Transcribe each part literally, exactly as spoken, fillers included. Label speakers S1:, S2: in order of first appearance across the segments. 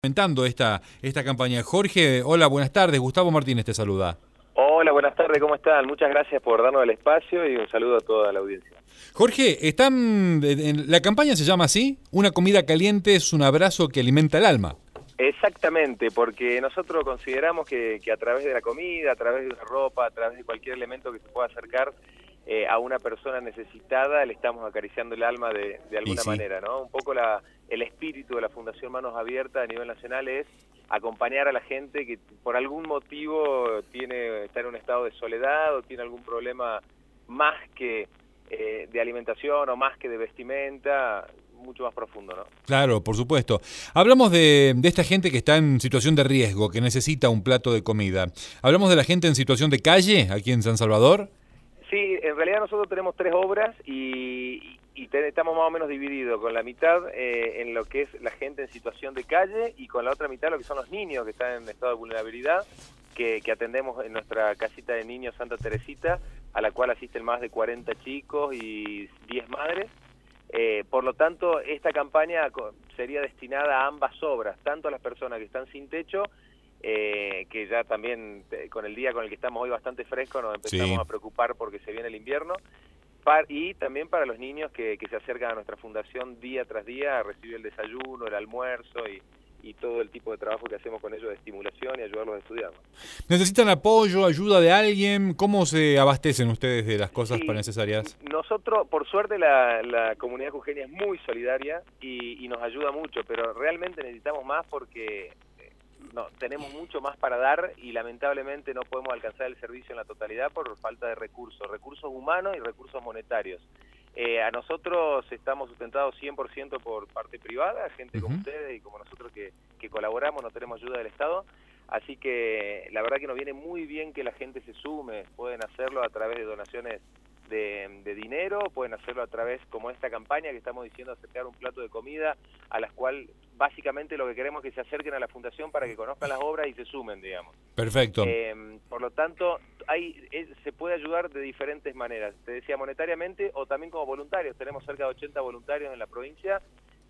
S1: Comentando esta, esta campaña. Jorge, hola, buenas tardes. Gustavo Martínez te saluda.
S2: Hola, buenas tardes, ¿cómo están? Muchas gracias por darnos el espacio y un saludo a toda la audiencia.
S1: Jorge, están, en, la campaña se llama así, una comida caliente es un abrazo que alimenta el alma.
S2: Exactamente, porque nosotros consideramos que, que a través de la comida, a través de una ropa, a través de cualquier elemento que se pueda acercar eh, a una persona necesitada, le estamos acariciando el alma de, de alguna
S1: sí.
S2: manera, ¿no? Un poco la, el espíritu de la Fundación Manos Abiertas a nivel nacional es acompañar a la gente que por algún motivo tiene está en un estado de soledad o tiene algún problema más que eh, de alimentación o más que de vestimenta, mucho más profundo, ¿no?
S1: Claro, por supuesto. Hablamos de, de esta gente que está en situación de riesgo, que necesita un plato de comida. ¿Hablamos de la gente en situación de calle aquí en San Salvador?
S2: Sí, en realidad nosotros tenemos tres obras y, y te, estamos más o menos divididos, con la mitad eh, en lo que es la gente en situación de calle y con la otra mitad lo que son los niños que están en estado de vulnerabilidad, que, que atendemos en nuestra casita de niños Santa Teresita, a la cual asisten más de cuarenta chicos y diez madres. Eh, por lo tanto, esta campaña sería destinada a ambas obras, tanto a las personas que están sin techo, Eh, que ya también eh, con el día con el que estamos hoy bastante fresco nos empezamos
S1: sí.
S2: a preocupar porque se viene el invierno, par, y también para los niños que, que se acercan a nuestra fundación día tras día a recibir el desayuno, el almuerzo y, y todo el tipo de trabajo que hacemos con ellos de estimulación y ayudarlos a estudiar.
S1: ¿Necesitan apoyo, ayuda de alguien? ¿Cómo se abastecen ustedes de las cosas
S2: Sí,
S1: necesarias?
S2: Nosotros, por suerte, la, la comunidad jujeña es muy solidaria y, y nos ayuda mucho, pero realmente necesitamos más porque no, tenemos mucho más para dar y lamentablemente no podemos alcanzar el servicio en la totalidad por falta de recursos, recursos humanos y recursos monetarios. Eh, a nosotros estamos sustentados cien por ciento por parte privada, gente uh-huh. como ustedes y como nosotros que, que colaboramos, no tenemos ayuda del Estado, así que la verdad que nos viene muy bien que la gente se sume, pueden hacerlo a través de donaciones De, de dinero, pueden hacerlo a través, como esta campaña que estamos diciendo, acercar un plato de comida, a las cual básicamente lo que queremos es que se acerquen a la fundación para que conozcan las obras y se sumen, digamos.
S1: Perfecto.
S2: Eh, por lo tanto, hay, es, se puede ayudar de diferentes maneras, te decía monetariamente o también como voluntarios, tenemos cerca de ochenta voluntarios en la provincia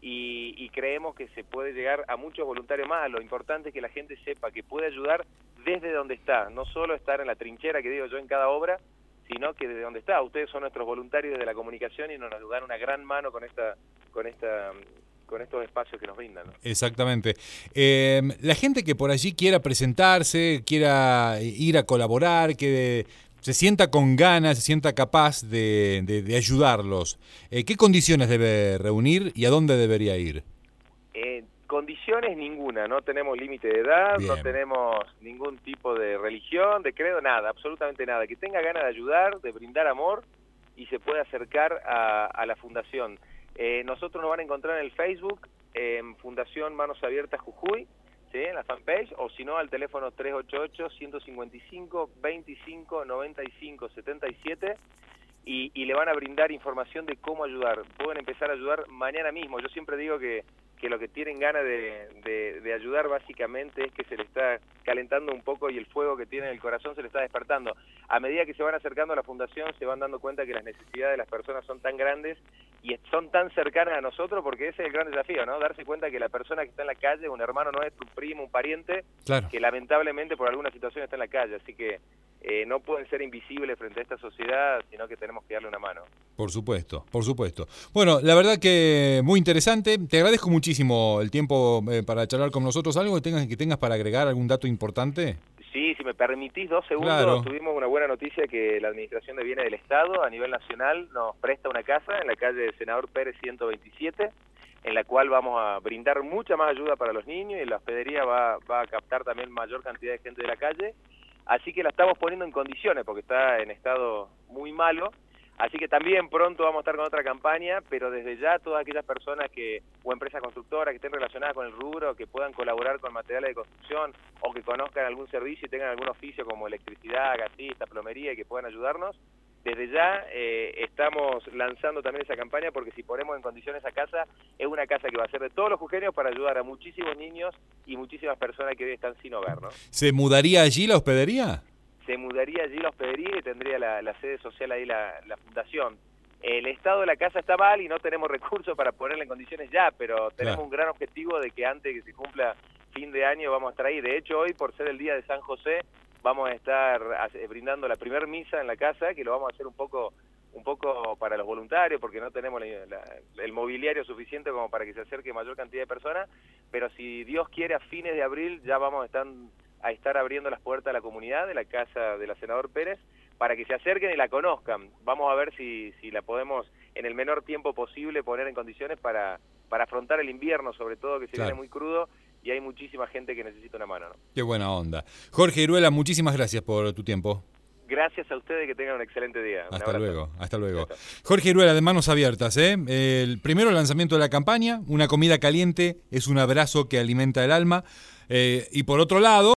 S2: y, y creemos que se puede llegar a muchos voluntarios más. Lo importante es que la gente sepa que puede ayudar desde donde está, no solo estar en la trinchera que digo yo en cada obra, sino que desde donde está. Ustedes son nuestros voluntarios de la comunicación y nos dan una gran mano con esta, con esta, con estos espacios que nos brindan, ¿no?
S1: Exactamente. Eh, la gente que por allí quiera presentarse, quiera ir a colaborar, que se sienta con ganas, se sienta capaz de, de, de ayudarlos, eh, ¿qué condiciones debe reunir y a dónde debería ir?
S2: Eh, Condiciones ninguna, no tenemos límite de edad,
S1: Bien.
S2: no tenemos ningún tipo de religión, de credo, nada, absolutamente nada. Que tenga ganas de ayudar, de brindar amor y se puede acercar a, a la fundación. Eh, nosotros nos van a encontrar en el Facebook, en Fundación Manos Abiertas Jujuy, ¿sí? En la fanpage, o si no al teléfono tres ocho ocho, uno cinco cinco, veinticinco, noventa y cinco, setenta y siete. Y, y le van a brindar información de cómo ayudar. Pueden empezar a ayudar mañana mismo. Yo siempre digo que, que lo que tienen ganas de, de, de ayudar básicamente es que se le está calentando un poco y el fuego que tiene en el corazón se le está despertando. A medida que se van acercando a la fundación se van dando cuenta que las necesidades de las personas son tan grandes y son tan cercanas a nosotros, porque ese es el gran desafío, ¿no? Darse cuenta que la persona que está en la calle, un hermano nuestro, un primo, un pariente,
S1: claro,
S2: que lamentablemente por alguna situación está en la calle. Así que Eh, no pueden ser invisibles frente a esta sociedad, sino que tenemos que darle una mano.
S1: Por supuesto, por supuesto. Bueno, la verdad que muy interesante. Te agradezco muchísimo el tiempo eh, para charlar con nosotros. ¿Algo que tengas, que tengas para agregar, algún dato importante?
S2: Sí, si me permitís dos segundos,
S1: claro.
S2: Tuvimos una buena noticia que la Administración de Bienes del Estado a nivel nacional nos presta una casa en la calle Senador Pérez ciento veintisiete, en la cual vamos a brindar mucha más ayuda para los niños y la hospedería va, va a captar también mayor cantidad de gente de la calle. Así que la estamos poniendo en condiciones porque está en estado muy malo, así que también pronto vamos a estar con otra campaña, pero desde ya todas aquellas personas que o empresas constructoras que estén relacionadas con el rubro, que puedan colaborar con materiales de construcción o que conozcan algún servicio y tengan algún oficio como electricidad, gasista, plomería y que puedan ayudarnos, desde ya eh, estamos lanzando también esa campaña porque si ponemos en condiciones esa casa, es una casa que va a ser de todos los jujeños para ayudar a muchísimos niños y muchísimas personas que hoy están sin hogar, ¿no?
S1: ¿Se mudaría allí la hospedería?
S2: Se mudaría allí la hospedería y tendría la, la sede social ahí, la, la fundación. El estado de la casa está mal y no tenemos recursos para ponerla en condiciones ya, pero tenemos claro. un gran objetivo de que antes de que se cumpla fin de año vamos a estar ahí. De hecho, hoy, por ser el día de San José, vamos a estar brindando la primer misa en la casa, que lo vamos a hacer un poco un poco para los voluntarios, porque no tenemos la, la, el mobiliario suficiente como para que se acerque mayor cantidad de personas, pero si Dios quiere, a fines de abril ya vamos a estar, a estar abriendo las puertas a la comunidad de la casa de la Senador Pérez, para que se acerquen y la conozcan. Vamos a ver si, si la podemos, en el menor tiempo posible, poner en condiciones para, para afrontar el invierno, sobre todo, que se
S1: claro.
S2: viene muy crudo, y hay muchísima gente que necesita una mano, ¿no?
S1: Qué buena onda. Jorge Iruela, muchísimas gracias por tu tiempo.
S2: Gracias a ustedes, que tengan un excelente día. Un
S1: hasta
S2: abrazo.
S1: luego, hasta luego.
S2: Chao.
S1: Jorge Iruela, de Manos Abiertas. ¿eh? El primero lanzamiento de la campaña, una comida caliente es un abrazo que alimenta el alma. Eh, y por otro lado...